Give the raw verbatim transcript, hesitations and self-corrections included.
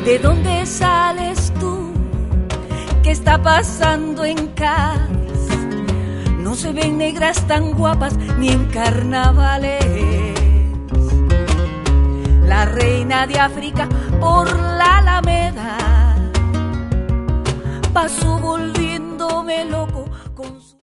¿De dónde sales tú? ¿Qué está pasando en Cádiz? No se ven negras tan guapas ni en carnavales. La reina de África por la Alameda pasó volviéndome loco con su...